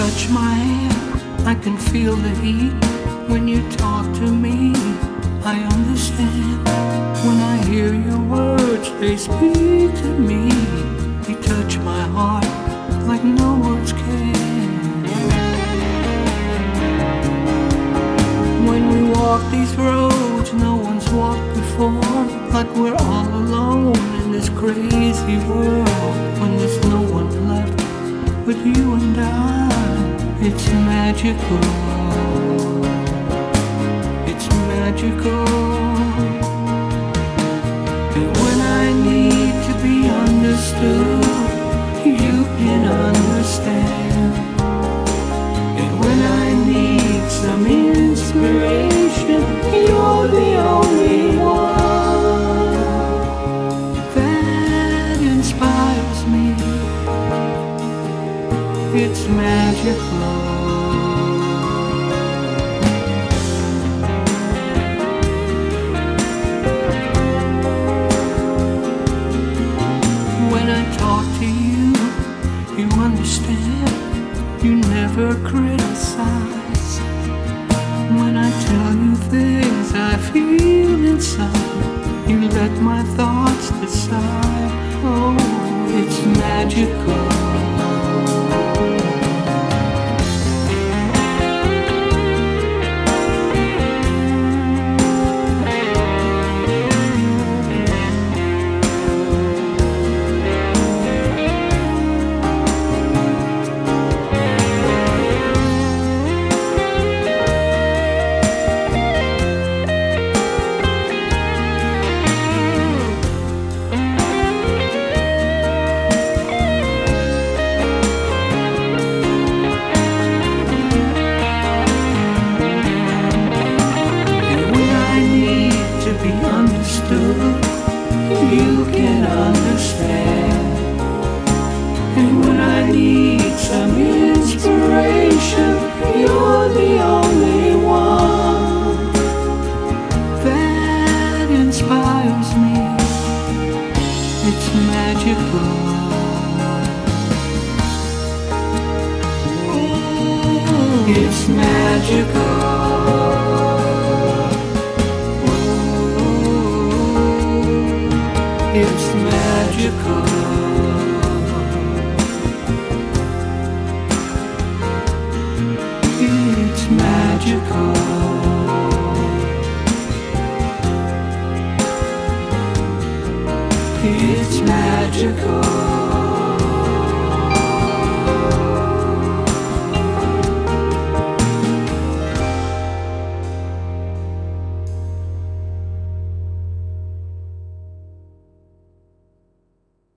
touch my hand, I can feel the heat. When you talk to me, I understand. When I hear your words, they speak to me. You touch my heart like no words can. When we walk these roads no one's walked before, like we're all alone in this crazy world. When there's no one left but you and I, it's magical. It's magical. And when I need to be understood, you can understand. And when I need some inspiration, you're the only one that inspires me. It's magical. When I talk to you, you understand. You never criticize. When I tell you things I feel inside, you let my thoughts decide. Oh, it's magical. Be understood, you can understand. And when I need some inspiration, you're the only one that inspires me. It's magical. It's magical. It's magical. It's magical. It's magical.